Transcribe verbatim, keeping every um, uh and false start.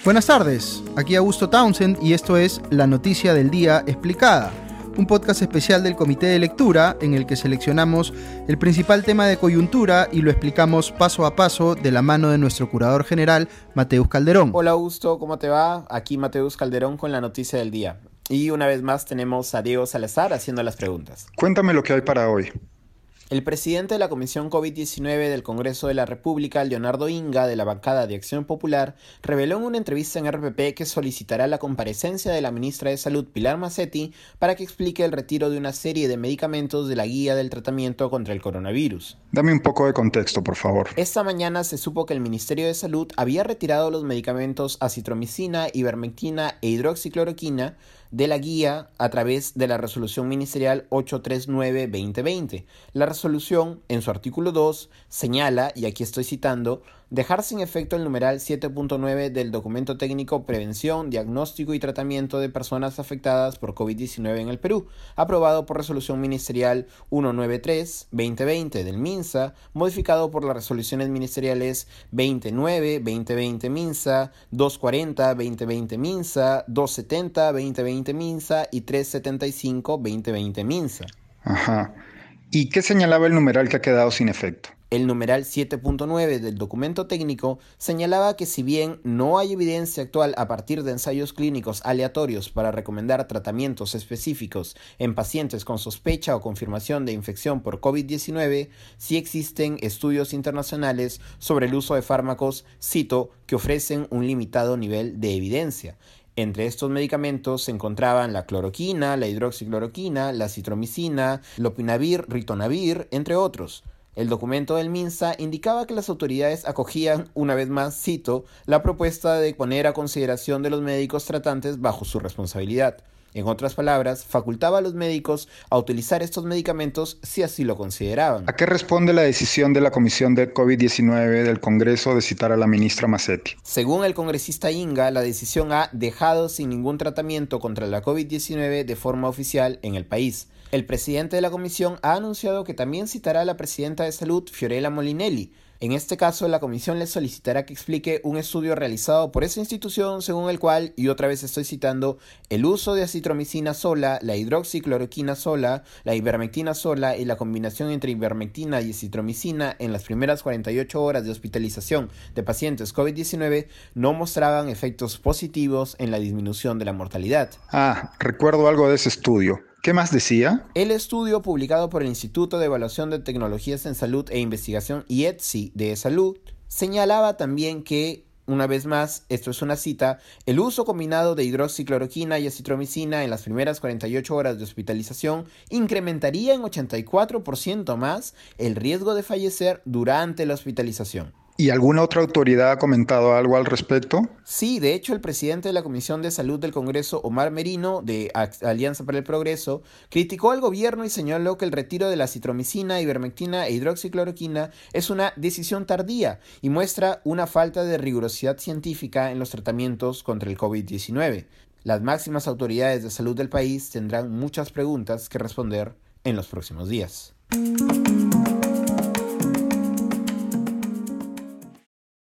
Buenas tardes, aquí Augusto Townsend y esto es La Noticia del Día Explicada, un podcast especial del Comité de Lectura en el que seleccionamos el principal tema de coyuntura y lo explicamos paso a paso de la mano de nuestro curador general, Mateus Calderón. Hola Augusto, ¿cómo te va? Aquí Mateus Calderón con La Noticia del Día. Y una vez más tenemos a Diego Salazar haciendo las preguntas. Cuéntame lo que hay para hoy. El presidente de la Comisión COVID diecinueve del Congreso de la República, Leonardo Inga, de la bancada de Acción Popular, reveló en una entrevista en R P P que solicitará la comparecencia de la ministra de Salud, Pilar Macetti, para que explique el retiro de una serie de medicamentos de la guía del tratamiento contra el coronavirus. Dame un poco de contexto, por favor. Esta mañana se supo que el Ministerio de Salud había retirado los medicamentos acitromicina, ivermectina e hidroxicloroquina de la guía a través de la resolución ministerial ochocientos treinta y nueve guión veinte veinte. La resolución, en su artículo dos, señala, y aquí estoy citando, dejar sin efecto el numeral siete punto nueve del documento técnico Prevención, Diagnóstico y Tratamiento de Personas Afectadas por COVID diecinueve en el Perú, aprobado por resolución ministerial ciento noventa y tres guión veinte veinte del MINSA, modificado por las resoluciones ministeriales veintinueve guión veinte veinte MINSA, doscientos cuarenta guión veinte veinte MINSA, doscientos setenta guión veinte veinte MINSA y trescientos setenta y cinco guión veinte veinte MINSA. Ajá. ¿Y qué señalaba el numeral que ha quedado sin efecto? El numeral siete punto nueve del documento técnico señalaba que si bien no hay evidencia actual a partir de ensayos clínicos aleatorios para recomendar tratamientos específicos en pacientes con sospecha o confirmación de infección por COVID diecinueve, sí existen estudios internacionales sobre el uso de fármacos, cito, que ofrecen un limitado nivel de evidencia. Entre estos medicamentos se encontraban la cloroquina, la hidroxicloroquina, la citromicina, lopinavir, ritonavir, entre otros. El documento del MINSA indicaba que las autoridades acogían, una vez más, cito, la propuesta de poner a consideración de los médicos tratantes bajo su responsabilidad. En otras palabras, facultaba a los médicos a utilizar estos medicamentos si así lo consideraban. ¿A qué responde la decisión de la Comisión de COVID diecinueve del Congreso de citar a la ministra Macetti? Según el congresista Inga, la decisión ha dejado sin ningún tratamiento contra la COVID diecinueve de forma oficial en el país. El presidente de la comisión ha anunciado que también citará a la presidenta de Salud, Fiorella Molinelli. En este caso, la comisión le solicitará que explique un estudio realizado por esa institución según el cual, y otra vez estoy citando, el uso de acitromicina sola, la hidroxicloroquina sola, la ivermectina sola y la combinación entre ivermectina y acitromicina en las primeras cuarenta y ocho horas de hospitalización de pacientes COVID diecinueve no mostraban efectos positivos en la disminución de la mortalidad. Ah, recuerdo algo de ese estudio. ¿Qué más decía? El estudio publicado por el Instituto de Evaluación de Tecnologías en Salud e Investigación I E T S I de Salud señalaba también que, una vez más, esto es una cita, el uso combinado de hidroxicloroquina y acitromicina en las primeras cuarenta y ocho horas de hospitalización incrementaría en ochenta y cuatro por ciento más el riesgo de fallecer durante la hospitalización. ¿Y alguna otra autoridad ha comentado algo al respecto? Sí, de hecho el presidente de la Comisión de Salud del Congreso, Omar Merino, de Alianza para el Progreso, criticó al gobierno y señaló que el retiro de la citromicina, ivermectina e hidroxicloroquina es una decisión tardía y muestra una falta de rigurosidad científica en los tratamientos contra el COVID diecinueve. Las máximas autoridades de salud del país tendrán muchas preguntas que responder en los próximos días.